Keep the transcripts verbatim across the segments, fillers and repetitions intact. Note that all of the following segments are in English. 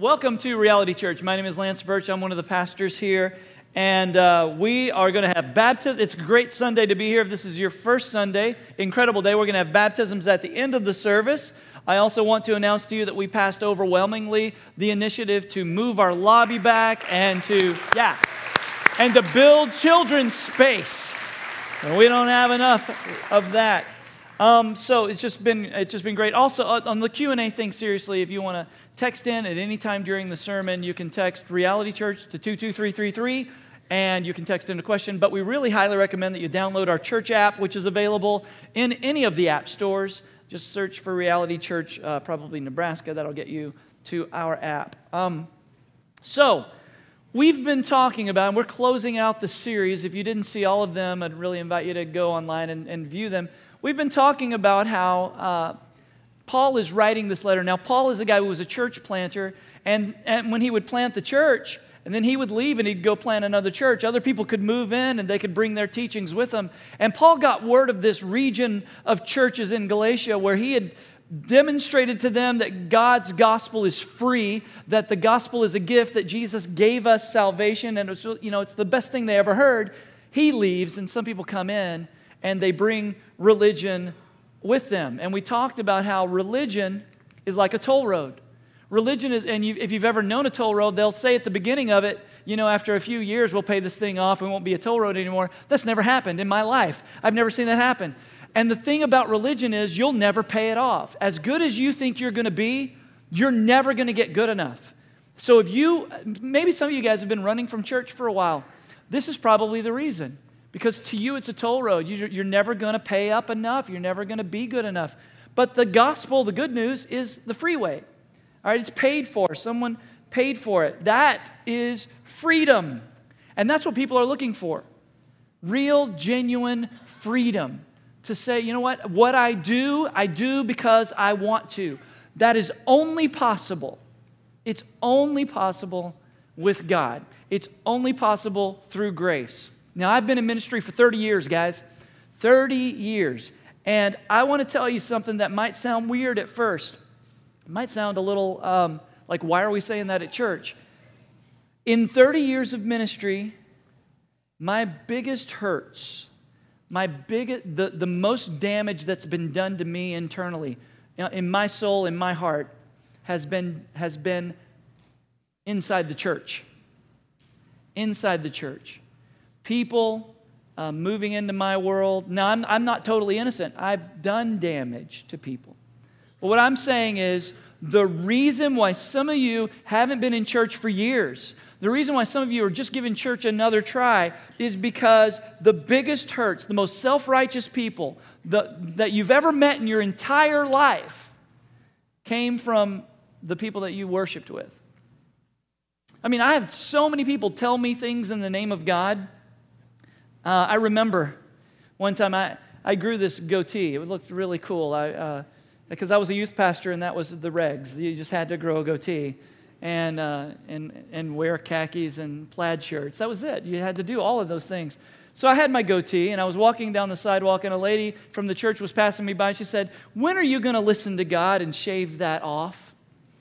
Welcome to Reality Church. My name is Lance Birch. I'm one of the pastors here, and uh, we are going to have baptism. It's a great Sunday to be here. If this is your first Sunday, incredible day. We're going to have baptisms at the end of the service. I also want to announce to you that we passed overwhelmingly the initiative to move our lobby back and to, yeah, and to build children's space. And we don't have enough of that. Um, so it's just been it's just been great. Also, uh, on the Q and A thing, seriously, if you want to text in at any time during the sermon, you can text Reality Church to two two three three three, and you can text in a question. But we really highly recommend that you download our church app, which is available in any of the app stores. Just search for Reality Church, uh, probably Nebraska. That'll get you to our app. Um, so, we've been talking about, and we're closing out the series. If you didn't see all of them, I'd really invite you to go online and, and view them. We've been talking about how uh, Paul is writing this letter. Now, Paul is a guy who was a church planter, and, and when he would plant the church, and then he would leave and he'd go plant another church, other people could move in and they could bring their teachings with them. And Paul got word of this region of churches in Galatia where he had demonstrated to them that God's gospel is free, that the gospel is a gift, that Jesus gave us salvation, and it's, you know, it's the best thing they ever heard. He leaves, and some people come in, and they bring religion with them. And we talked about how religion is like a toll road. Religion is, and you, if you've ever known a toll road, they'll say at the beginning of it, you know, after a few years, we'll pay this thing off, and it won't be a toll road anymore. That's never happened in my life. I've never seen that happen. And the thing about religion is you'll never pay it off. As good as you think you're going to be, you're never going to get good enough. So if you, maybe some of you guys have been running from church for a while, this is probably the reason. Because to you, it's a toll road. You're never going to pay up enough. You're never going to be good enough. But the gospel, the good news, is the freeway. All right, it's paid for. Someone paid for it. That is freedom. And that's what people are looking for. Real, genuine freedom. To say, you know what? What I do, I do because I want to. That is only possible. It's only possible with God. It's only possible through grace. Now, I've been in ministry for thirty years, guys. thirty years. And I want to tell you something that might sound weird at first. It might sound a little um, like, why are we saying that at church? In thirty years of ministry, my biggest hurts, my biggest, the, the most damage that's been done to me internally, you know, in my soul, in my heart, has been, has been inside the church. Inside the church. People uh, moving into my world. Now, I'm, I'm not totally innocent. I've done damage to people. But what I'm saying is the reason why some of you haven't been in church for years, the reason why some of you are just giving church another try is because the biggest hurts, the most self-righteous people the, that you've ever met in your entire life came from the people that you worshiped with. I mean, I have so many people tell me things in the name of God. Uh, I remember one time I, I grew this goatee. It looked really cool. I, uh, because I was a youth pastor and that was the regs. You just had to grow a goatee and, uh, and, and wear khakis and plaid shirts. That was it. You had to do all of those things. So I had my goatee and I was walking down the sidewalk and a lady from the church was passing me by and she said, "When are you going to listen to God and shave that off?"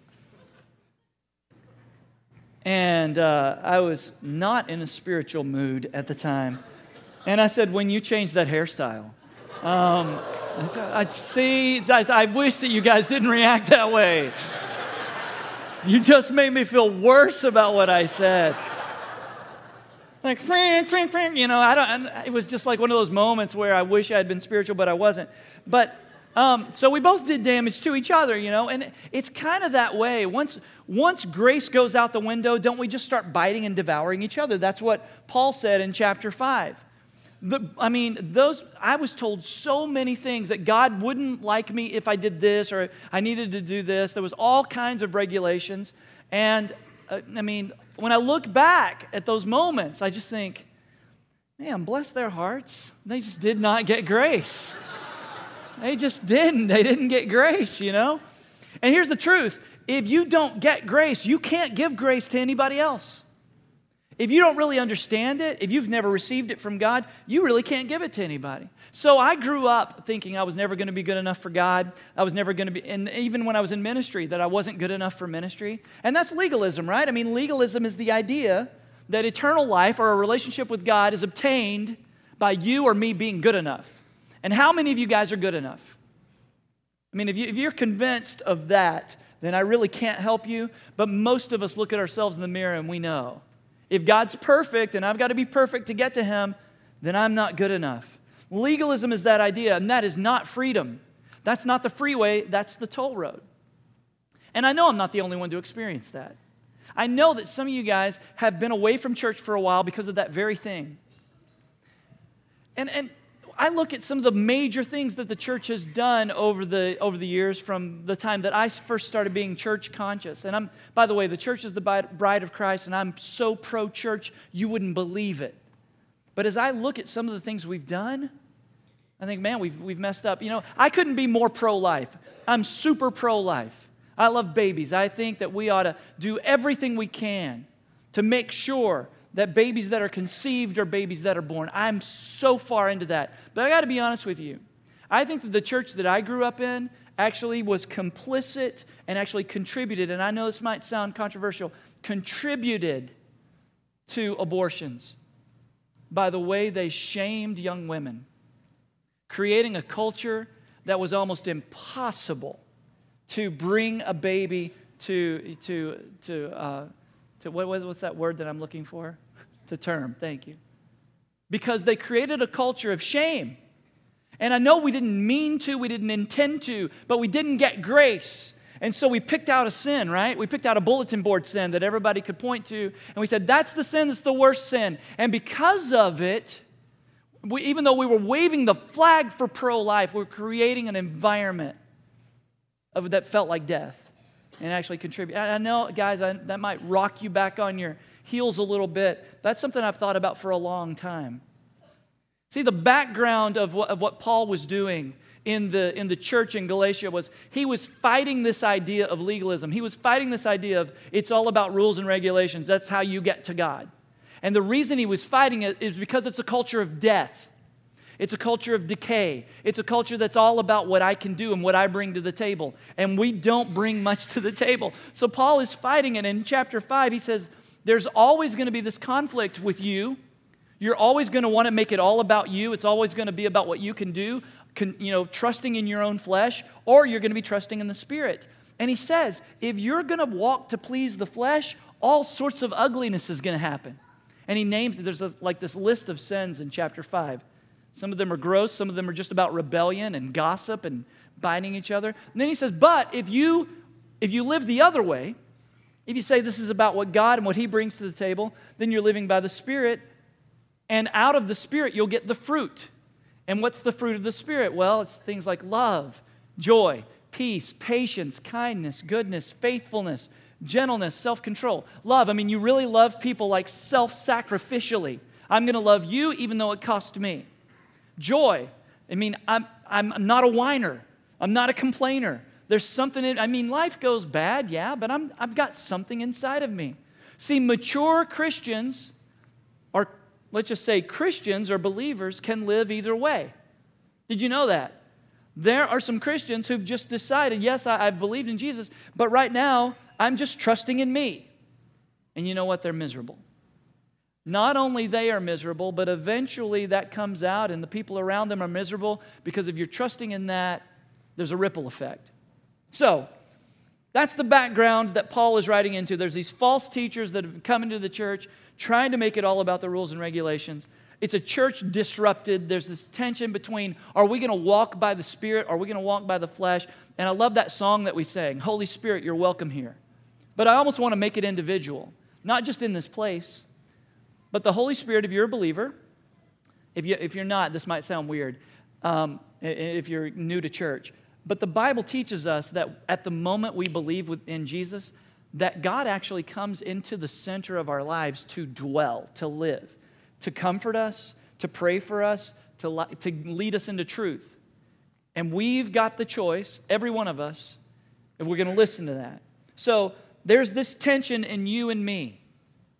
And uh, I was not in a spiritual mood at the time. And I said, "When you change that hairstyle." Um, I see, I, I wish that you guys didn't react that way. You just made me feel worse about what I said. Like, fring, fring, fring, you know, I don't, it was just like one of those moments where I wish I had been spiritual, but I wasn't. But, um, so we both did damage to each other, you know, and it's kind of that way. Once, once grace goes out the window, don't we just start biting and devouring each other? That's what Paul said in chapter five. The, I mean, those, I was told so many things that God wouldn't like me if I did this or I needed to do this. There was all kinds of regulations. And, uh, I mean, when I look back at those moments, I just think, man, bless their hearts. They just did not get grace. They just didn't. They didn't get grace, you know? And here's the truth. If you don't get grace, you can't give grace to anybody else. If you don't really understand it, if you've never received it from God, you really can't give it to anybody. So I grew up thinking I was never going to be good enough for God. I was never going to be, and even when I was in ministry, that I wasn't good enough for ministry. And that's legalism, right? I mean, legalism is the idea that eternal life or a relationship with God is obtained by you or me being good enough. And how many of you guys are good enough? I mean, if, you, if you're convinced of that, then I really can't help you. But most of us look at ourselves in the mirror and we know. If God's perfect and I've got to be perfect to get to Him, then I'm not good enough. Legalism is that idea, and that is not freedom. That's not the freeway, that's the toll road. And I know I'm not the only one to experience that. I know that some of you guys have been away from church for a while because of that very thing. And, and I look at some of the major things that the church has done over the, over the years from the time that I first started being church conscious. And I'm, by the way, the church is the bride of Christ, and I'm so pro-church, you wouldn't believe it. But as I look at some of the things we've done, I think, man, we've, we've messed up. You know, I couldn't be more pro-life. I'm super pro-life. I love babies. I think that we ought to do everything we can to make sure that babies that are conceived are babies that are born. I'm so far into that. But I got to be honest with you. I think that the church that I grew up in actually was complicit and actually contributed, and I know this might sound controversial, contributed to abortions by the way they shamed young women, creating a culture that was almost impossible to bring a baby to, to, to, uh, to what, what's that word that I'm looking for? To term, thank you. Because they created a culture of shame. And I know we didn't mean to, we didn't intend to, but we didn't get grace. And so we picked out a sin, right? We picked out a bulletin board sin that everybody could point to. And we said, that's the sin, that's the worst sin. And because of it, we, even though we were waving the flag for pro-life, we were creating an environment of that felt like death and actually contribute. I, I know, guys, I, that might rock you back on your heels a little bit. That's something I've thought about for a long time. See, the background of what, of what Paul was doing in the, in the church in Galatia was he was fighting this idea of legalism. He was fighting this idea of it's all about rules and regulations. That's how you get to God. And the reason he was fighting it is because it's a culture of death. It's a culture of decay. It's a culture that's all about what I can do and what I bring to the table. And we don't bring much to the table. So Paul is fighting it. In chapter five, he says, there's always going to be this conflict with you. You're always going to want to make it all about you. It's always going to be about what you can do, can, you know, trusting in your own flesh, or you're going to be trusting in the Spirit. And he says, if you're going to walk to please the flesh, all sorts of ugliness is going to happen. And he names, there's a, like this list of sins in chapter five. Some of them are gross. Some of them are just about rebellion and gossip and biting each other. And then he says, but if you, if you live the other way, if you say this is about what God and what He brings to the table, then you're living by the Spirit, and out of the Spirit you'll get the fruit. And what's the fruit of the Spirit? Well, it's things like love, joy, peace, patience, kindness, goodness, faithfulness, gentleness, self-control. Love, I mean, you really love people like self-sacrificially. I'm going to love you even though it cost me. Joy, I mean, I'm, I'm not a whiner. I'm not a complainer. There's something in, I mean, life goes bad, yeah, but I'm, I've got something inside of me. See, mature Christians, or let's just say Christians or believers, can live either way. Did you know that? There are some Christians who've just decided, yes, I, I've believed in Jesus, but right now, I'm just trusting in me. And you know what? They're miserable. Not only they are miserable, but eventually that comes out and the people around them are miserable because if you're trusting in that, there's a ripple effect. So, that's the background that Paul is writing into. There's these false teachers that have come into the church trying to make it all about the rules and regulations. It's a church disrupted. There's this tension between, are we going to walk by the Spirit? Or are we going to walk by the flesh? And I love that song that we sang, Holy Spirit, you're welcome here. But I almost want to make it individual, not just in this place, but the Holy Spirit, if you're a believer, if, you, if you're not, this might sound weird, um, if you're new to church, but the Bible teaches us that at the moment we believe in Jesus, that God actually comes into the center of our lives to dwell, to live, to comfort us, to pray for us, to, to lead us into truth. And we've got the choice, every one of us, if we're going to listen to that. So there's this tension in you and me.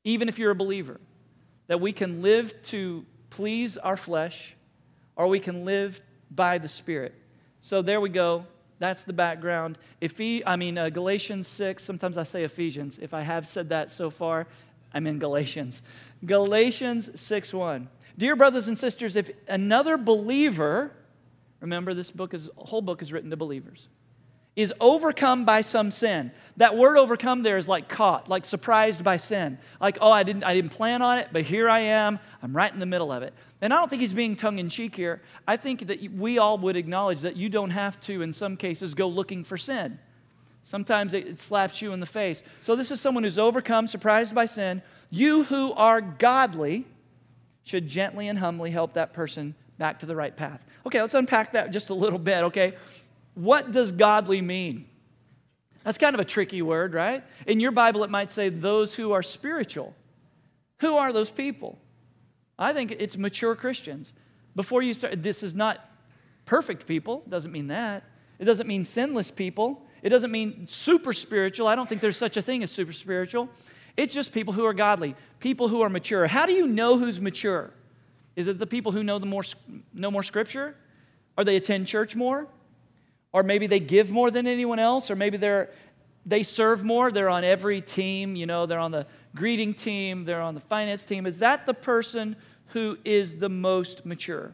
even if you're a believer, that we can live to please our flesh, or we can live by the Spirit. So there we go. That's the background. Ephe- I mean, uh, Galatians six, sometimes I say Ephesians. If I have said that so far, I'm in Galatians. Galatians six one. Dear brothers and sisters, if another believer, remember this book is, whole book is written to believers, is overcome by some sin. That word overcome there is like caught, like surprised by sin. Like, oh, I didn't, I didn't plan on it, but here I am. I'm right in the middle of it. And I don't think he's being tongue-in-cheek here. I think that we all would acknowledge that you don't have to, in some cases, go looking for sin. Sometimes it, it slaps you in the face. So this is someone who's overcome, surprised by sin. You who are godly should gently and humbly help that person back to the right path. Okay, let's unpack that just a little bit, okay? What does godly mean? That's kind of a tricky word, right? In your Bible, it might say those who are spiritual. Who are those people? I think it's mature Christians. Before you start, this is not perfect people. It doesn't mean that. It doesn't mean sinless people. It doesn't mean super spiritual. I don't think there's such a thing as super spiritual. It's just people who are godly, people who are mature. How do you know who's mature? Is it the people who know the more know more Scripture? Or they attend church more? Or maybe they give more than anyone else? Or maybe they're they serve more? They're on every team. You know, they're on the greeting team. They're on the finance team. Is that the person who is the most mature?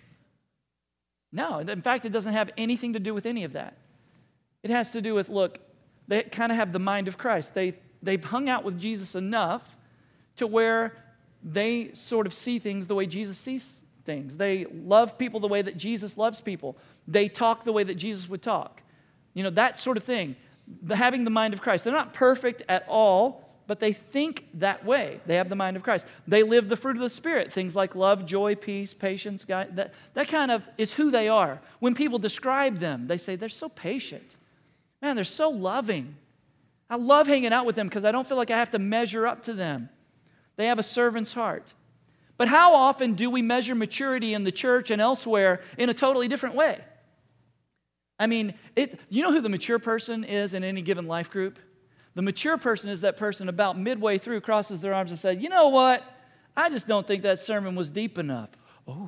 No. In fact, it doesn't have anything to do with any of that. It has to do with, look, they kind of have the mind of Christ. They, they've hung out with Jesus enough to where they sort of see things the way Jesus sees things. They love people the way that Jesus loves people. They talk the way that Jesus would talk. You know, that sort of thing. The, having the mind of Christ. They're not perfect at all, but they think that way. They have the mind of Christ. They live the fruit of the Spirit. Things like love, joy, peace, patience. That, that kind of is who they are. When people describe them, they say, they're so patient. Man, they're so loving. I love hanging out with them because I don't feel like I have to measure up to them. They have a servant's heart. But how often do we measure maturity in the church and elsewhere in a totally different way? I mean, it, you know who the mature person is in any given life group? The mature person is that person about midway through crosses their arms and says, you know what? I just don't think that sermon was deep enough. Oh,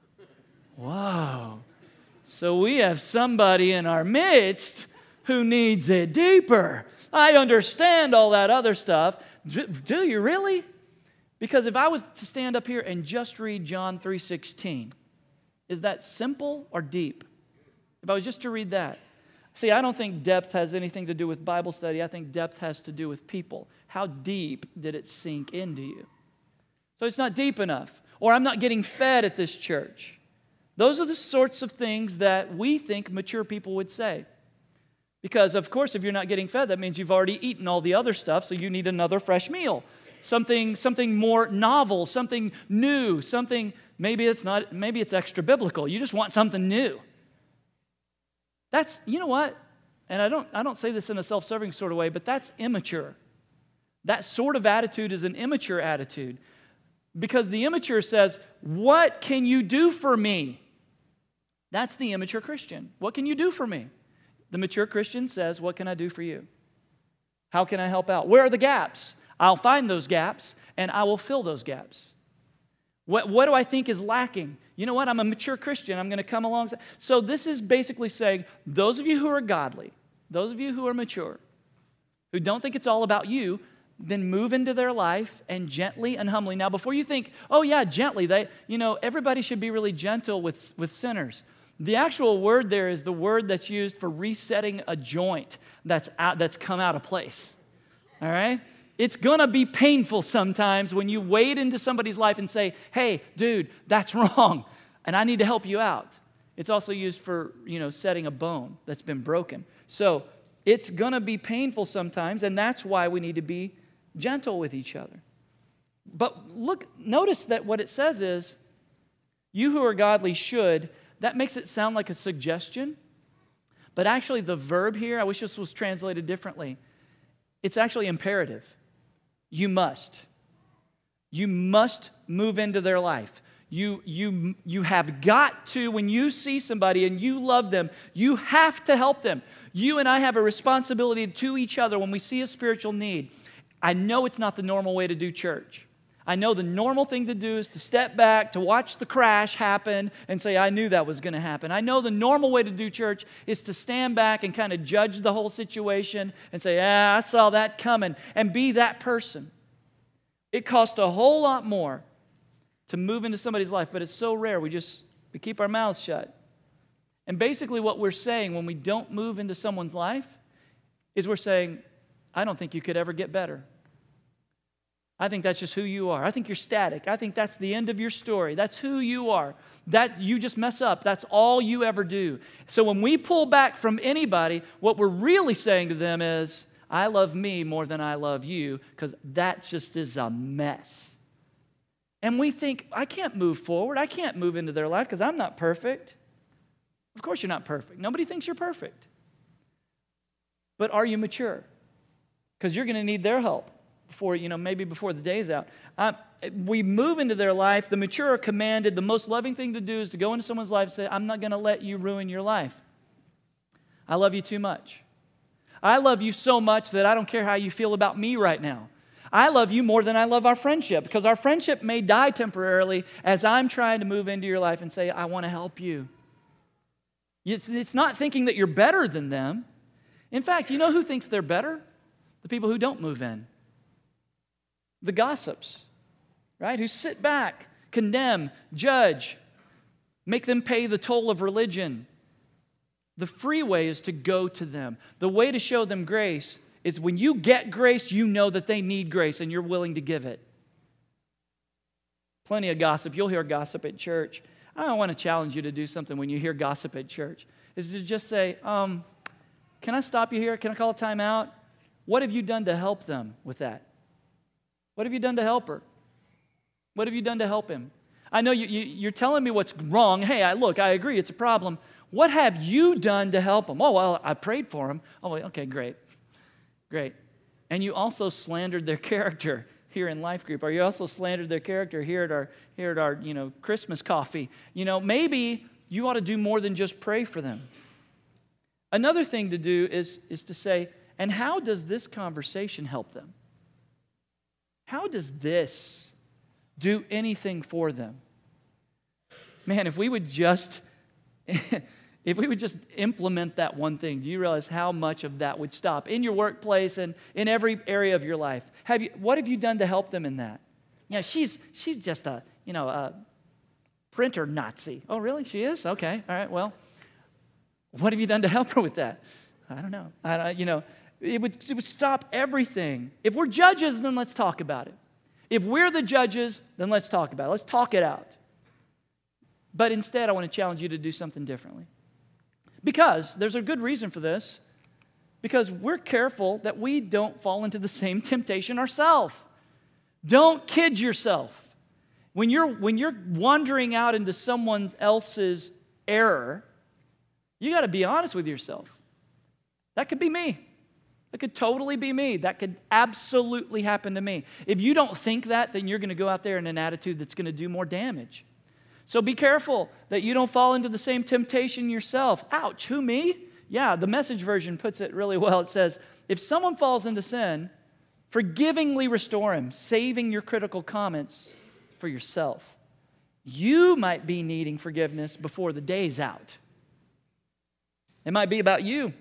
wow. So we have somebody in our midst who needs it deeper. I understand all that other stuff. Do you really? Because if I was to stand up here and just read John three sixteen, is that simple or deep? If I was just to read that. See, I don't think depth has anything to do with Bible study. I think depth has to do with people. How deep did it sink into you? So it's not deep enough. Or I'm not getting fed at this church. Those are the sorts of things that we think mature people would say. Because, of course, if you're not getting fed, that means you've already eaten all the other stuff, so you need another fresh meal. Something, something more novel, something new, something, maybe it's not, maybe it's extra biblical. You just want something new. That's, you know what? And I don't, I don't say this in a self-serving sort of way, but that's immature. That sort of attitude is an immature attitude. Because the immature says, what can you do for me? That's the immature Christian. What can you do for me? The mature Christian says, what can I do for you? How can I help out? Where are the gaps? I'll find those gaps, and I will fill those gaps. What, what do I think is lacking? You know what? I'm a mature Christian. I'm going to come along. So this is basically saying, those of you who are godly, those of you who are mature, who don't think it's all about you, then move into their life and gently and humbly. Now, before you think, oh yeah, gently, they, you know, everybody should be really gentle with, with sinners. The actual word there is the word that's used for resetting a joint that's out, that's come out of place. All right? It's going to be painful sometimes when you wade into somebody's life and say, hey, dude, that's wrong, and I need to help you out. It's also used for, you know, setting a bone that's been broken. So it's going to be painful sometimes, and that's why we need to be gentle with each other. But look, notice that what it says is, you who are godly should. That makes it sound like a suggestion, but actually the verb here, I wish this was translated differently. It's actually imperative. You must. You must move into their life. You, you, you have got to, when you see somebody and you love them, you have to help them. You and I have a responsibility to each other when we see a spiritual need. I know it's not the normal way to do church. I know the normal thing to do is to step back, to watch the crash happen and say, I knew that was going to happen. I know the normal way to do church is to stand back and kind of judge the whole situation and say, ah, I saw that coming, and be that person. It costs a whole lot more to move into somebody's life, but it's so rare. We just, we keep our mouths shut. And basically what we're saying when we don't move into someone's life is we're saying, I don't think you could ever get better. I think that's just who you are. I think you're static. I think that's the end of your story. That's who you are. That you just mess up. That's all you ever do. So when we pull back from anybody, what we're really saying to them is, I love me more than I love you, because that just is a mess. And we think, I can't move forward. I can't move into their life because I'm not perfect. Of course you're not perfect. Nobody thinks you're perfect. But are you mature? Because you're going to need their help. Before, you know, maybe before the day's out. Uh, we move into their life. The mature are commanded. The most loving thing to do is to go into someone's life and say, I'm not going to let you ruin your life. I love you too much. I love you so much that I don't care how you feel about me right now. I love you more than I love our friendship, because our friendship may die temporarily as I'm trying to move into your life and say, I want to help you. It's, it's not thinking that you're better than them. In fact, you know who thinks they're better? The people who don't move in. The gossips, right? Who sit back, condemn, judge, make them pay the toll of religion. The free way is to go to them. The way to show them grace is when you get grace, you know that they need grace and you're willing to give it. Plenty of gossip. You'll hear gossip at church. I don't want to challenge you to do something when you hear gossip at church. Is to just say, um, can I stop you here? Can I call a timeout? What have you done to help them with that? What have you done to help her? What have you done to help him? I know you, you, you're telling me what's wrong. Hey, I, look, I agree, it's a problem. What have you done to help him? Oh, well, I prayed for him. Oh, okay, great. Great. And you also slandered their character here in Life Group, or you also slandered their character here at our, here at our you know, Christmas coffee. You know, maybe you ought to do more than just pray for them. Another thing to do is, is to say, and how does this conversation help them? How does this do anything for them? Man, if we would just, if we would just implement that one thing, do you realize how much of that would stop in your workplace and in every area of your life? Have you, what have you done to help them in that? Yeah, she's she's just a you know a printer Nazi. Oh, really? She is? Okay, all right. Well, what have you done to help her with that? I don't know. I don't, you know. It would, it would stop everything. If we're judges, then let's talk about it. If we're the judges, then let's talk about it. Let's talk it out. But instead, I want to challenge you to do something differently. Because there's a good reason for this. Because we're careful that we don't fall into the same temptation ourselves. Don't kid yourself. When you're, when you're wandering out into someone else's error, you got to be honest with yourself. That could be me. That could totally be me. That could absolutely happen to me. If you don't think that, then you're going to go out there in an attitude that's going to do more damage. So be careful that you don't fall into the same temptation yourself. Ouch, who, me? Yeah, the Message version puts it really well. It says, if someone falls into sin, forgivingly restore him, saving your critical comments for yourself. You might be needing forgiveness before the day's out. It might be about you.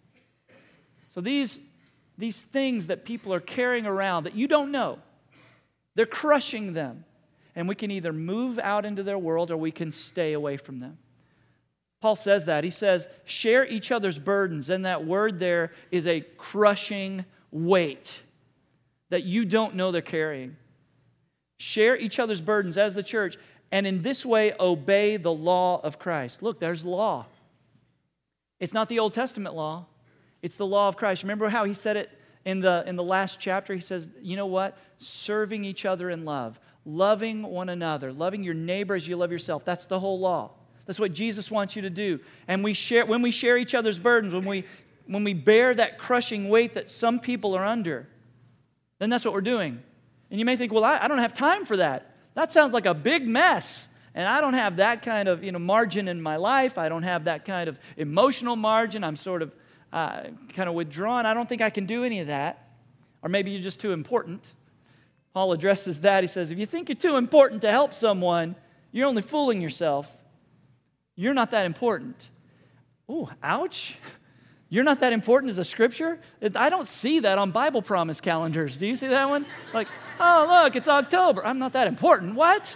So these, these things that people are carrying around that you don't know, they're crushing them. And we can either move out into their world or we can stay away from them. Paul says that. He says, share each other's burdens. And that word there is a crushing weight that you don't know they're carrying. Share each other's burdens as the church. And in this way, obey the law of Christ. Look, there's law. It's not the Old Testament law. It's the law of Christ. Remember how he said it in the, in the last chapter? He says, you know what? Serving each other in love. Loving one another. Loving your neighbor as you love yourself. That's the whole law. That's what Jesus wants you to do. And we share when we share each other's burdens, when we, when we bear that crushing weight that some people are under, then that's what we're doing. And you may think, well, I, I don't have time for that. That sounds like a big mess. And I don't have that kind of you know, margin in my life. I don't have that kind of emotional margin. I'm sort of Uh, kind of withdrawn. I don't think I can do any of that. Or maybe you're just too important. Paul addresses that. He says, if you think you're too important to help someone, you're only fooling yourself. You're not that important. Ooh, ouch. You're not that important as a scripture? I don't see that on Bible promise calendars. Do you see that one? Like, oh, look, it's October. I'm not that important. What?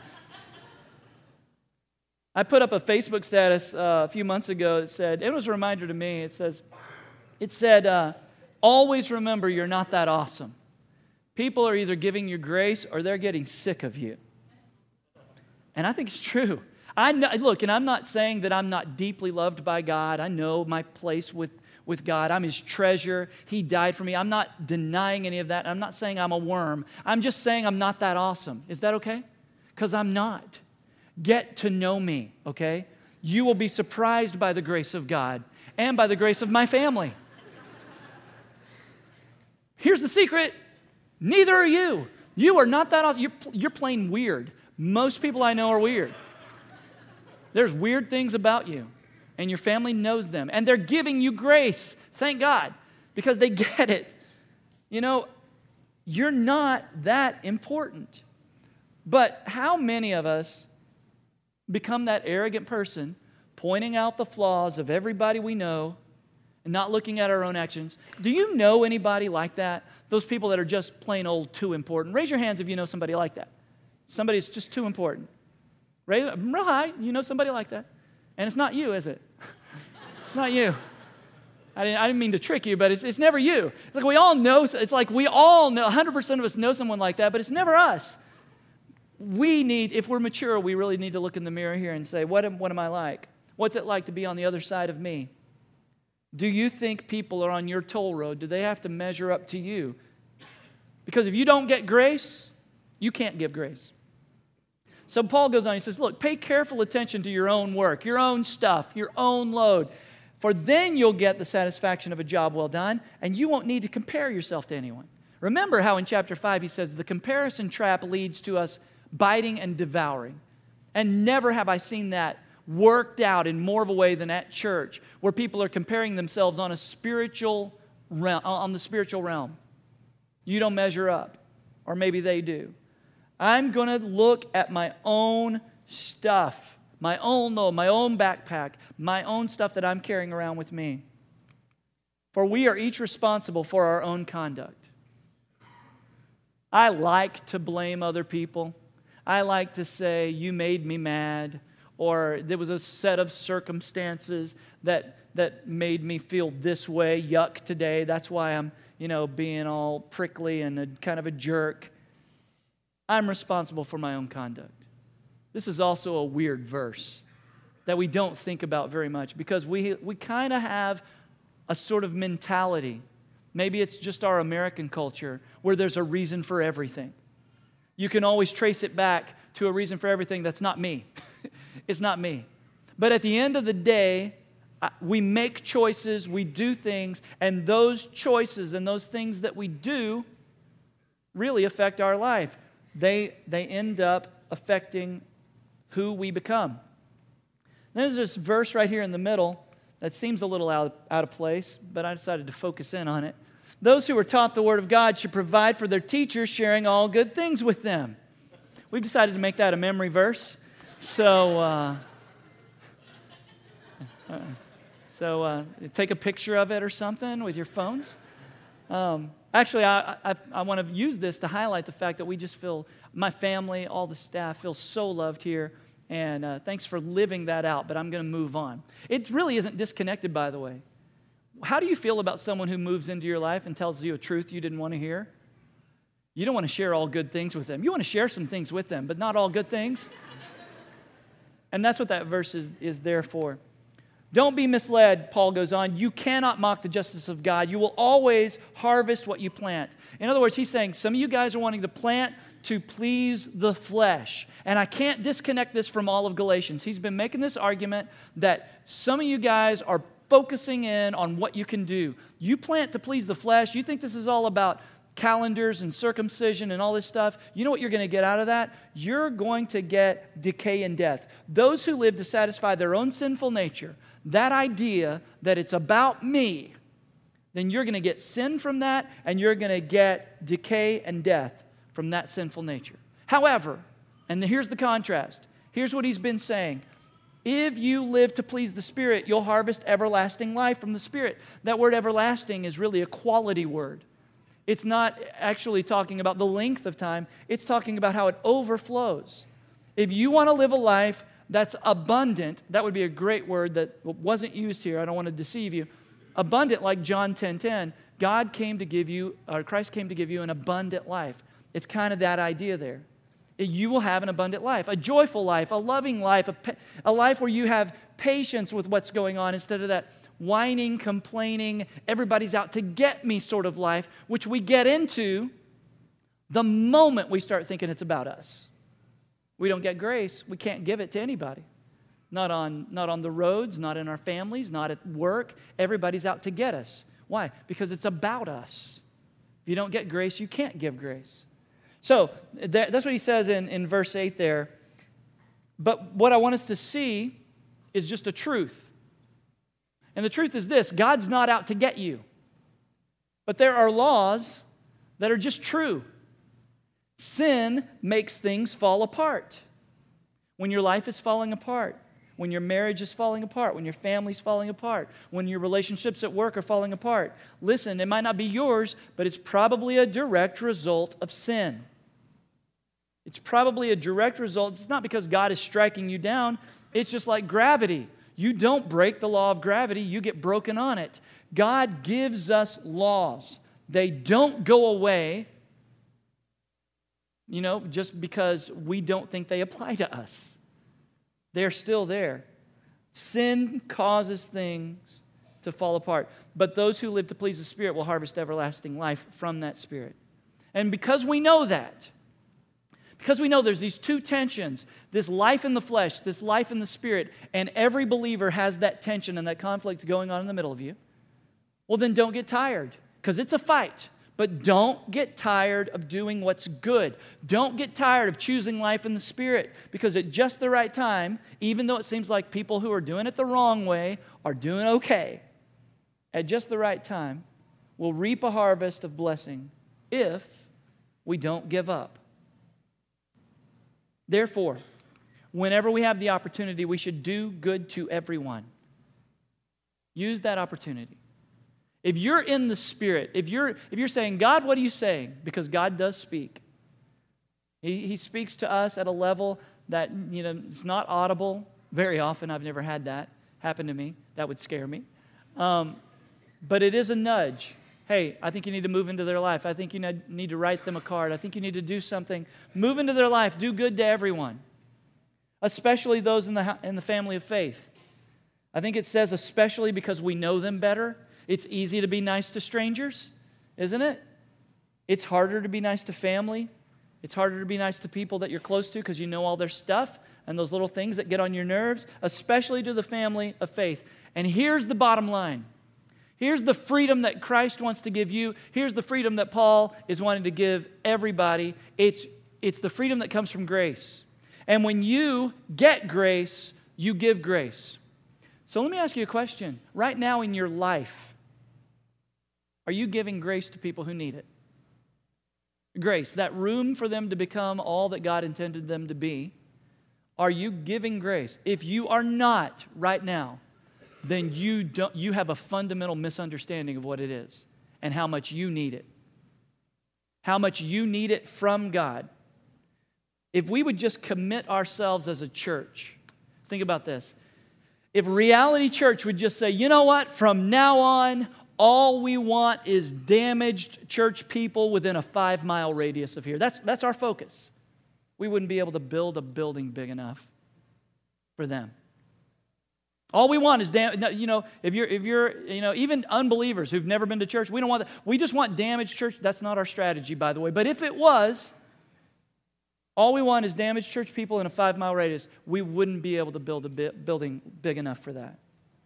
I put up a Facebook status uh, a few months ago that said, it was a reminder to me, it says, it said, uh, always remember you're not that awesome. People are either giving you grace or they're getting sick of you. And I think it's true. I know, look, and I'm not saying that I'm not deeply loved by God. I know my place with, with God. I'm His treasure. He died for me. I'm not denying any of that. I'm not saying I'm a worm. I'm just saying I'm not that awesome. Is that okay? Because I'm not. Get to know me, okay? You will be surprised by the grace of God and by the grace of my family. Here's the secret. Neither are you. You are not that awesome. You're, you're plain weird. Most people I know are weird. There's weird things about you, and your family knows them, and they're giving you grace. Thank God, because they get it. You know, you're not that important. But how many of us become that arrogant person pointing out the flaws of everybody we know and not looking at our own actions? Do you know anybody like that? Those people that are just plain old too important. Raise your hands if you know somebody like that. Somebody that's just too important. Raise real high. You know somebody like that. And it's not you, is it? It's not you. I didn't, I didn't mean to trick you, but it's, it's never you. It's like we all know, it's like we all know, one hundred percent of us know someone like that, but it's never us. We need, if we're mature, we really need to look in the mirror here and say, what am, what am I like? What's it like to be on the other side of me? Do you think people are on your toll road? Do they have to measure up to you? Because if you don't get grace, you can't give grace. So Paul goes on, he says, look, pay careful attention to your own work, your own stuff, your own load, for then you'll get the satisfaction of a job well done, and you won't need to compare yourself to anyone. Remember how in chapter five he says, the comparison trap leads to us biting and devouring. And never have I seen that worked out in more of a way than at church, where people are comparing themselves on a spiritual realm, on the spiritual realm. You don't measure up, or maybe they do. I'm going to look at my own stuff, my own load, my own backpack, my own stuff that I'm carrying around with me. For we are each responsible for our own conduct. I like to blame other people. I like to say, you made me mad, or there was a set of circumstances that, that made me feel this way, yuck, today. That's why I'm, you know, being all prickly and a, kind of a jerk. I'm responsible for my own conduct. This is also a weird verse that we don't think about very much because we, we kind of have a sort of mentality. Maybe it's just our American culture where there's a reason for everything. You can always trace it back to a reason for everything that's not me. It's not me. But at the end of the day, we make choices, we do things, and those choices and those things that we do really affect our life. They, they end up affecting who we become. There's this verse right here in the middle that seems a little out, out of place, but I decided to focus in on it. Those who are taught the Word of God should provide for their teachers, sharing all good things with them. We've decided to make that a memory verse. So, uh, so uh, take a picture of it or something with your phones. Um, actually, I, I, I want to use this to highlight the fact that we just feel, my family, all the staff feel so loved here. And uh, thanks for living that out, but I'm going to move on. It really isn't disconnected, by the way. How do you feel about someone who moves into your life and tells you a truth you didn't want to hear? You don't want to share all good things with them. You want to share some things with them, but not all good things. And that's what that verse is, is there for. Don't be misled, Paul goes on. You cannot mock the justice of God. You will always harvest what you plant. In other words, he's saying some of you guys are wanting to plant to please the flesh. And I can't disconnect this from all of Galatians. He's been making this argument that some of you guys are focusing in on what you can do. You plant to please the flesh. You think this is all about calendars and circumcision and all this stuff. You know what you're going to get out of that? You're going to get decay and death. Those who live to satisfy their own sinful nature, that idea that it's about me, then you're going to get sin from that, and you're going to get decay and death from that sinful nature. However, and here's the contrast. Here's what he's been saying. If you live to please the Spirit, you'll harvest everlasting life from the Spirit. That word everlasting is really a quality word. It's not actually talking about the length of time. It's talking about how it overflows. If you want to live a life that's abundant, that would be a great word that wasn't used here. I don't want to deceive you. Abundant, like John ten ten, God came to give you, or Christ came to give you an abundant life. It's kind of that idea there. You will have an abundant life, a joyful life, a loving life, a, a life where you have patience with what's going on instead of that whining, complaining, everybody's out to get me sort of life, which we get into the moment we start thinking it's about us. We don't get grace, we can't give it to anybody. Not on, not on the roads, not in our families, not at work. Everybody's out to get us. Why? Because it's about us. If you don't get grace, you can't give grace. So that, that's what he says in, in verse eight there. But what I want us to see is just a truth. And the truth is this: God's not out to get you. But there are laws that are just true. Sin makes things fall apart. When your life is falling apart, when your marriage is falling apart, when your family's falling apart, when your relationships at work are falling apart, listen, it might not be yours, but it's probably a direct result of sin. It's probably a direct result. It's not because God is striking you down. It's just like gravity. You don't break the law of gravity, you get broken on it. God gives us laws. They don't go away, you know, just because we don't think they apply to us. They're still there. Sin causes things to fall apart. But those who live to please the Spirit will harvest everlasting life from that Spirit. And because we know that, because we know there's these two tensions, this life in the flesh, this life in the Spirit, and every believer has that tension and that conflict going on in the middle of you, well, then don't get tired, because it's a fight. But don't get tired of doing what's good. Don't get tired of choosing life in the Spirit, because at just the right time, even though it seems like people who are doing it the wrong way are doing okay, at just the right time, we'll reap a harvest of blessing if we don't give up. Therefore, whenever we have the opportunity, we should do good to everyone. Use that opportunity. If you're in the Spirit, if you're, if you're saying, God, what are you saying? Because God does speak. He, he speaks to us at a level that, you know, it's not audible. Very often, I've never had that happen to me. That would scare me. Um, but it is a nudge. Hey, I think you need to move into their life. I think you need to write them a card. I think you need to do something. Move into their life. Do good to everyone, especially those in the, in the family of faith. I think it says especially because we know them better. It's easy to be nice to strangers, isn't it? It's harder to be nice to family. It's harder to be nice to people that you're close to because you know all their stuff and those little things that get on your nerves, especially to the family of faith. And here's the bottom line. Here's the freedom that Christ wants to give you. Here's the freedom that Paul is wanting to give everybody. It's, it's the freedom that comes from grace. And when you get grace, you give grace. So let me ask you a question. Right now in your life, are you giving grace to people who need it? Grace, that room for them to become all that God intended them to be. Are you giving grace? If you are not right now, then you don't, you have a fundamental misunderstanding of what it is and how much you need it. How much you need it from God. If we would just commit ourselves as a church, think about this. If Reality Church would just say, you know what, from now on, all we want is damaged church people within a five-mile radius of here. That's, that's our focus. We wouldn't be able to build a building big enough for them. All we want is, dam- you know, if you're, if you're, you know, even unbelievers who've never been to church, we don't want that. We just want damaged church. That's not our strategy, by the way. But if it was, all we want is damaged church people in a five-mile radius. We wouldn't be able to build a bi- building big enough for that.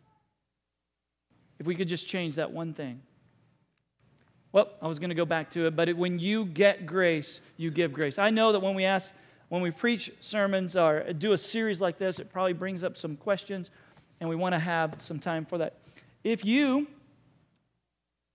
If we could just change that one thing. Well, I was going to go back to it, but it, when you get grace, you give grace. I know that when we ask, when we preach sermons or do a series like this, it probably brings up some questions, and we want to have some time for that. If you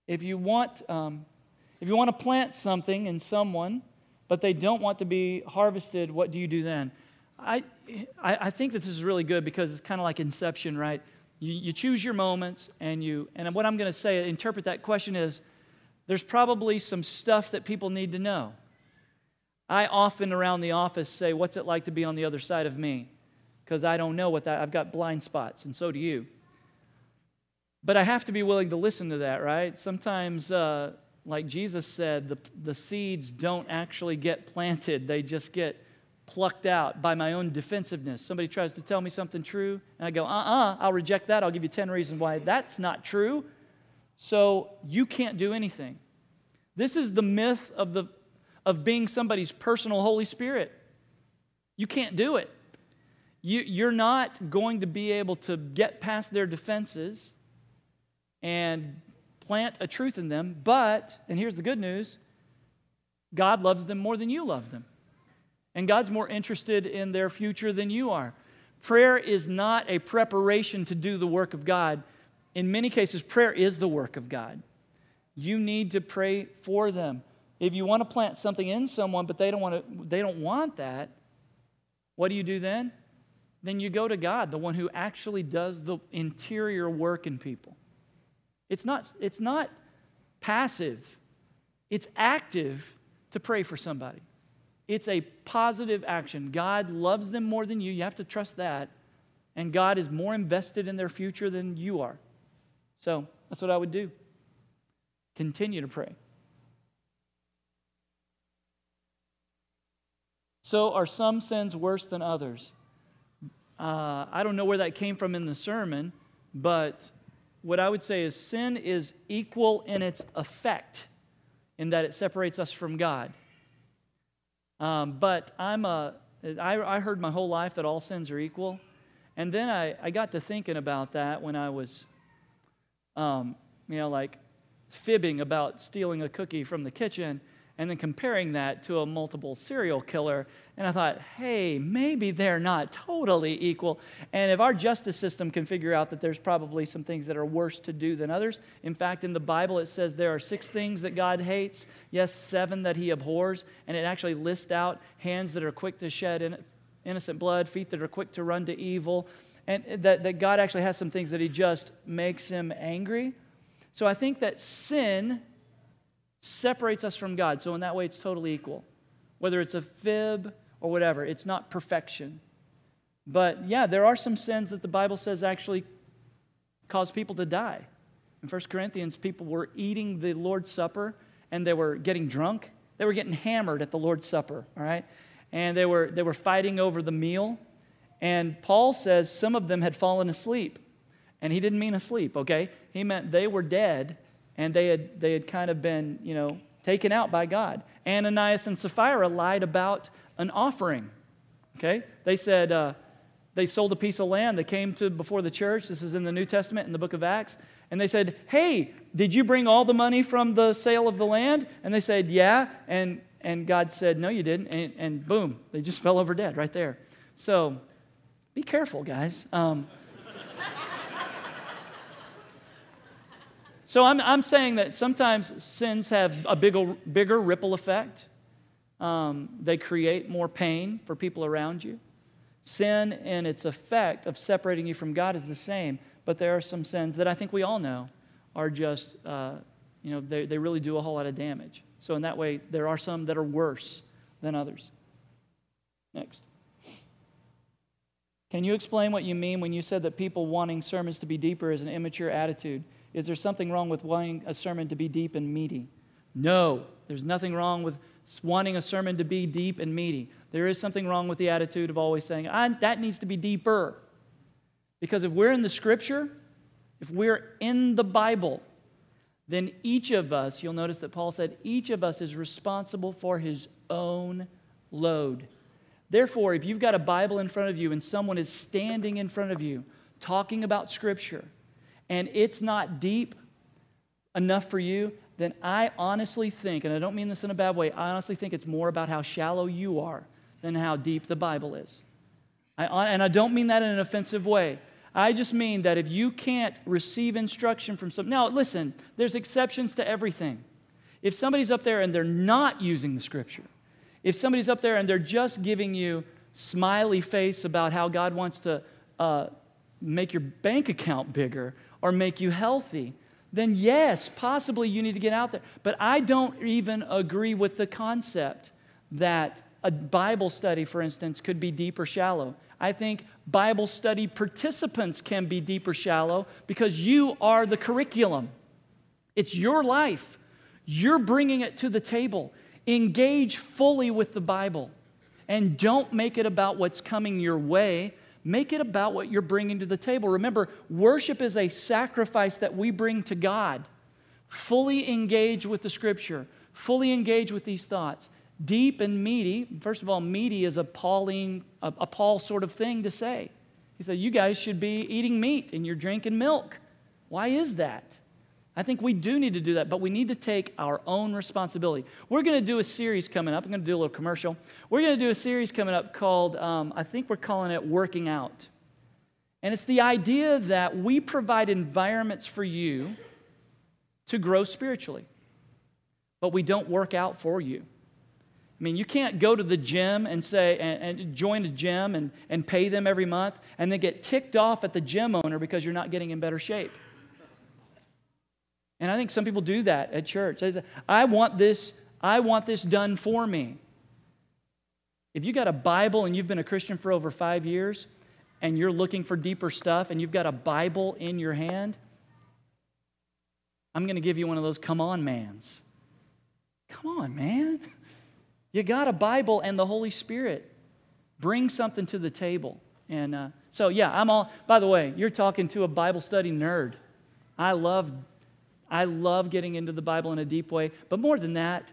If you want, um, if you want to plant something in someone, but they don't want to be harvested, what do you do then? I, I, I think that this is really good because it's kind of like Inception, right? You, you choose your moments, and you. And what I'm going to say, interpret that question is, there's probably some stuff that people need to know. I often around the office say, what's it like to be on the other side of me? Because I don't know what that, I've got blind spots, and so do you. But I have to be willing to listen to that, right? Sometimes, uh, like Jesus said, the, the seeds don't actually get planted. They just get plucked out by my own defensiveness. Somebody tries to tell me something true, and I go, uh-uh, I'll reject that. I'll give you ten reasons why that's not true. So you can't do anything. This is the myth of the of being somebody's personal Holy Spirit. You can't do it. You, you're not going to be able to get past their defenses and plant a truth in them, but, and here's the good news, God loves them more than you love them. And God's more interested in their future than you are. Prayer is not a preparation to do the work of God. In many cases, prayer is the work of God. You need to pray for them. If you want to plant something in someone, but they don't want to, they don't want that, what do you do then? Then you go to God, the one who actually does the interior work in people. It's not, it's not passive. It's active to pray for somebody. It's a positive action. God loves them more than you. You have to trust that. And God is more invested in their future than you are. So that's what I would do. Continue to pray. So are some sins worse than others? Uh, I don't know where that came from in the sermon, but what I would say is sin is equal in its effect in that it separates us from God. Um, but I'm a, I, I heard my whole life that all sins are equal. And then I, I got to thinking about that when I was, um, you know, like fibbing about stealing a cookie from the kitchen, and then comparing that to a multiple serial killer. And I thought, hey, maybe they're not totally equal. And if our justice system can figure out that there's probably some things that are worse to do than others. In fact, in the Bible, it says there are six things that God hates. Yes, seven that he abhors. And it actually lists out hands that are quick to shed innocent blood, feet that are quick to run to evil. And that, that God actually has some things that he just makes him angry. So I think that sin separates us from God. So in that way, it's totally equal. Whether it's a fib or whatever, it's not perfection. But yeah, there are some sins that the Bible says actually cause people to die. In First Corinthians, people were eating the Lord's Supper and they were getting drunk. They were getting hammered at the Lord's Supper, all right? And they were, they were fighting over the meal. And Paul says some of them had fallen asleep. And he didn't mean asleep, okay? He meant they were dead. And they had, they had kind of been, you know, taken out by God. Ananias and Sapphira lied about an offering, okay? They said uh, they sold a piece of land. They came to before the church. This is in the New Testament, in the book of Acts. And they said, hey, did you bring all the money from the sale of the land? And they said, yeah. And, and God said, no, you didn't. And, and boom, they just fell over dead right there. So be careful, guys. Um So I'm, I'm saying that sometimes sins have a bigger, bigger ripple effect. Um, they create more pain for people around you. Sin and its effect of separating you from God is the same, but there are some sins that I think we all know are just, uh, you know, they, they really do a whole lot of damage. So in that way, there are some that are worse than others. Next. Can you explain what you mean when you said that people wanting sermons to be deeper is an immature attitude? Is there something wrong with wanting a sermon to be deep and meaty? No, there's nothing wrong with wanting a sermon to be deep and meaty. There is something wrong with the attitude of always saying, that needs to be deeper. Because if we're in the Scripture, if we're in the Bible, then each of us, you'll notice that Paul said, each of us is responsible for his own load. Therefore, if you've got a Bible in front of you and someone is standing in front of you talking about Scripture, and it's not deep enough for you, then I honestly think, and I don't mean this in a bad way, I honestly think it's more about how shallow you are than how deep the Bible is. I, and I don't mean that in an offensive way. I just mean that if you can't receive instruction from some... Now, listen, there's exceptions to everything. If somebody's up there and they're not using the Scripture, if somebody's up there and they're just giving you smiley face about how God wants to uh, make your bank account bigger or make you healthy, then yes, possibly you need to get out there. But I don't even agree with the concept that a Bible study, for instance, could be deep or shallow. I think Bible study participants can be deep or shallow because you are the curriculum. It's your life. You're bringing it to the table. Engage fully with the Bible. And don't make it about what's coming your way. Make it about what you're bringing to the table. Remember, worship is a sacrifice that we bring to God. Fully engage with the Scripture. Fully engage with these thoughts. Deep and meaty. First of all, meaty is a Pauline, a, a Paul sort of thing to say. He said, you guys should be eating meat and you're drinking milk. Why is that? I think we do need to do that, but we need to take our own responsibility. We're going to do a series coming up. I'm going to do a little commercial. We're going to do a series coming up called, um, I think we're calling it Working Out. And it's the idea that we provide environments for you to grow spiritually, but we don't work out for you. I mean, you can't go to the gym and say, and, and join a gym and, and pay them every month and then get ticked off at the gym owner because you're not getting in better shape. And I think some people do that at church. I want this, I want this done for me. If you got a Bible and you've been a Christian for over five years and you're looking for deeper stuff and you've got a Bible in your hand, I'm going to give you one of those come on mans. Come on, man. You got a Bible and the Holy Spirit. Bring something to the table. And uh, so, yeah, I'm all, by the way, you're talking to a Bible study nerd. I love, I love getting into the Bible in a deep way. But more than that,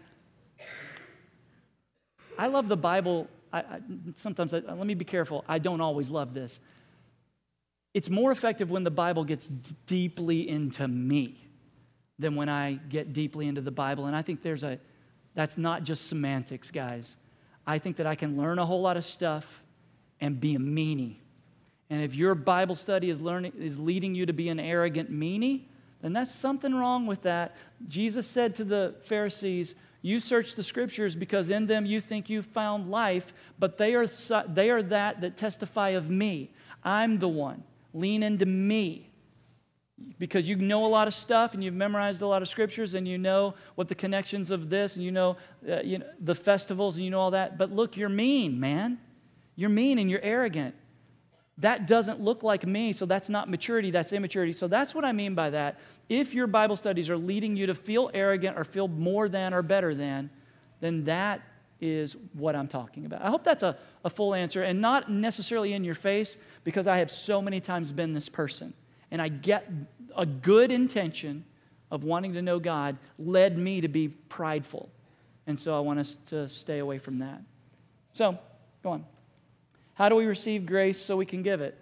I love the Bible. I, I, sometimes, I, let me be careful. I don't always love this. It's more effective when the Bible gets d- deeply into me than when I get deeply into the Bible. And I think there's a That's not just semantics, guys. I think that I can learn a whole lot of stuff and be a meanie. And if your Bible study is learning is leading you to be an arrogant meanie, then that's something wrong with that. Jesus said to the Pharisees, you search the Scriptures because in them you think you've found life, but they are, they are that that testify of me. I'm the one. Lean into me. Because you know a lot of stuff and you've memorized a lot of scriptures and you know what the connections of this and you know, uh, you know the festivals and you know all that. But look, you're mean, man. You're mean and you're arrogant. That doesn't look like me, so that's not maturity, that's immaturity. So that's what I mean by that. If your Bible studies are leading you to feel arrogant or feel more than or better than, then that is what I'm talking about. I hope that's a, a full answer and not necessarily in your face because I have so many times been this person. And I get a good intention of wanting to know God led me to be prideful. And so I want us to stay away from that. So, go on. How do we receive grace so we can give it?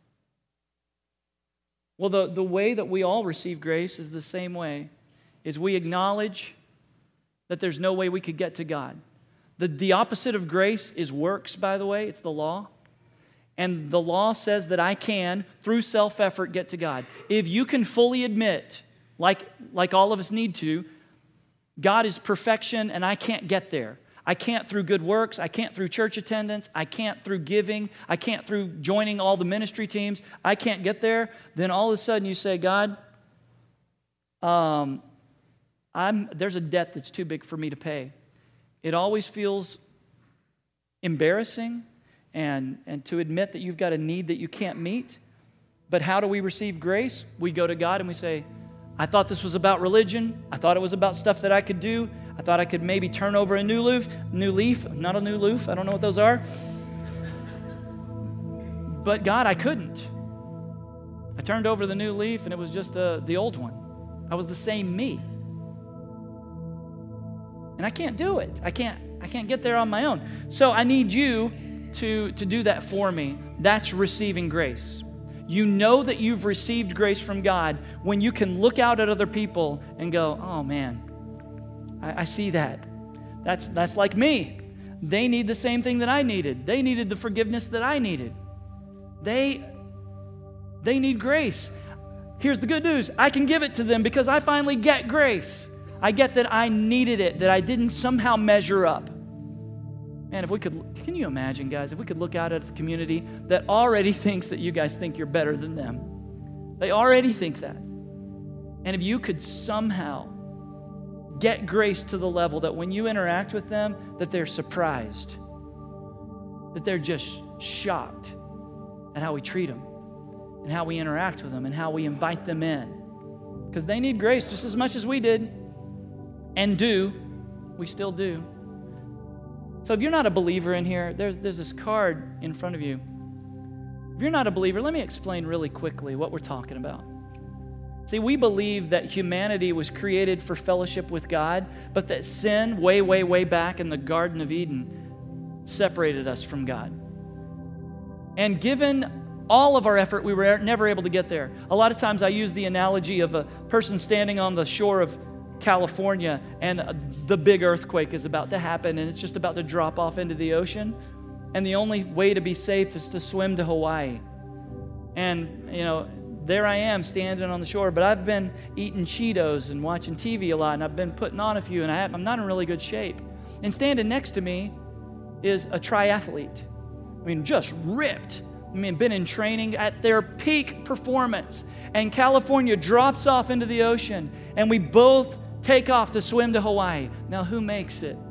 Well, the, the way that we all receive grace is the same way, is we acknowledge that there's no way we could get to God. The, the opposite of grace is works, by the way. It's the law. And the law says that I can, through self-effort, get to God. If you can fully admit, like, like all of us need to, God is perfection and I can't get there. I can't through good works. I can't through church attendance. I can't through giving. I can't through joining all the ministry teams. I can't get there. Then all of a sudden you say, God, um, I'm, there's a debt that's too big for me to pay. It always feels embarrassing. And, and to admit that you've got a need that you can't meet. But how do we receive grace? We go to God and we say, I thought this was about religion. I thought it was about stuff that I could do. I thought I could maybe turn over a new leaf, new leaf, not a new leaf. I don't know what those are. But God, I couldn't. I turned over the new leaf and it was just uh, the old one. I was the same me. And I can't do it. I can't, I can't get there on my own. So I need you To, to do that for me. That's receiving grace. You know that you've received grace from God when you can look out at other people and go, oh man, I, I see that. That's, that's like me. They need the same thing that I needed. They needed the forgiveness that I needed. They, They need grace. Here's the good news. I can give it to them because I finally get grace. I get that I needed it, that I didn't somehow measure up. Man, if we could, can you imagine, guys, if we could look out at the community that already thinks that you guys think you're better than them. They already think that. And if you could somehow get grace to the level that when you interact with them, that they're surprised, that they're just shocked at how we treat them and how we interact with them and how we invite them in. Because they need grace just as much as we did and do. We still do. So if you're not a believer in here, there's, there's this card in front of you. If you're not a believer, let me explain really quickly what we're talking about. See, we believe that humanity was created for fellowship with God, but that sin way, way, way back in the Garden of Eden separated us from God. And given all of our effort, we were never able to get there. A lot of times I use the analogy of a person standing on the shore of California and the big earthquake is about to happen and it's just about to drop off into the ocean. And the only way to be safe is to swim to Hawaii. And, you know, there I am standing on the shore, but I've been eating Cheetos and watching T V a lot, and I've been putting on a few, and I have, I'm not in really good shape. And standing next to me is a triathlete. I mean, just ripped. I mean, been in training at their peak performance. And California drops off into the ocean, and we both take off to swim to Hawaii. Now, who makes it?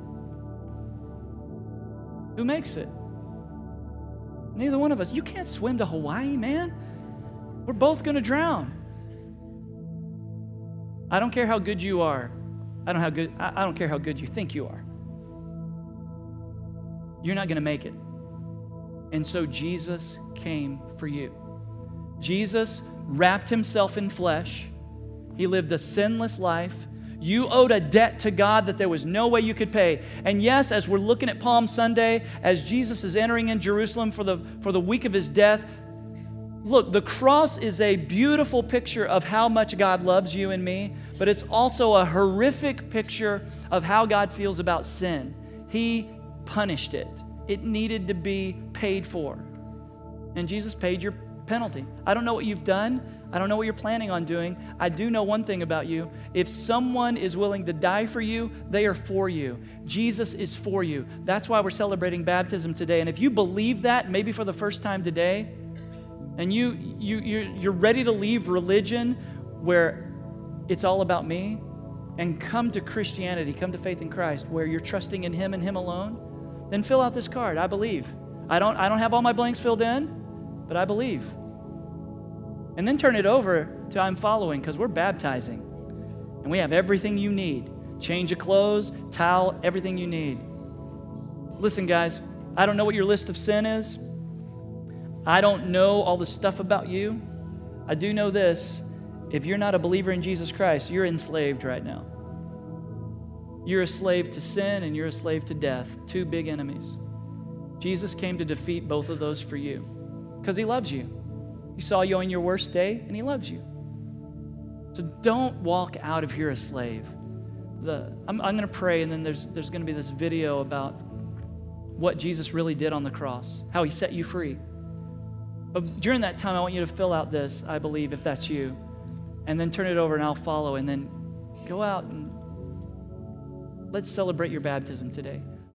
Who makes it? Neither one of us. You can't swim to Hawaii, man. We're both going to drown. I don't care how good you are. I don't how good I don't care how good you think you are. You're not going to make it. And so Jesus came for you. Jesus wrapped himself in flesh. He lived a sinless life. You owed a debt to God that there was no way you could pay. And yes, as we're looking at Palm Sunday, as Jesus is entering in Jerusalem for the, for the week of his death, look, the cross is a beautiful picture of how much God loves you and me, but it's also a horrific picture of how God feels about sin. He punished it. It needed to be paid for. And Jesus paid your penalty. I don't know what you've done. I don't know what you're planning on doing. I do know one thing about you. If someone is willing to die for you, they are for you. Jesus is for you. That's why we're celebrating baptism today. And if you believe that, maybe for the first time today, and you, you, you're, you're ready to leave religion where it's all about me and come to Christianity, come to faith in Christ, where you're trusting in him and him alone, then fill out this card. I believe. I don't, I don't have all my blanks filled in, but I believe. And then turn it over to I'm following, because we're baptizing. And we have everything you need. Change of clothes, towel, everything you need. Listen, guys, I don't know what your list of sin is. I don't know all the stuff about you. I do know this. If you're not a believer in Jesus Christ, you're enslaved right now. You're a slave to sin and you're a slave to death, two big enemies. Jesus came to defeat both of those for you because he loves you. He saw you on your worst day and he loves you. So don't walk out of here a slave. The, I'm, I'm going to pray, and then there's, there's going to be this video about what Jesus really did on the cross, how he set you free. But during that time, I want you to fill out this, I believe, if that's you, and then turn it over and I'll follow, and then go out and let's celebrate your baptism today.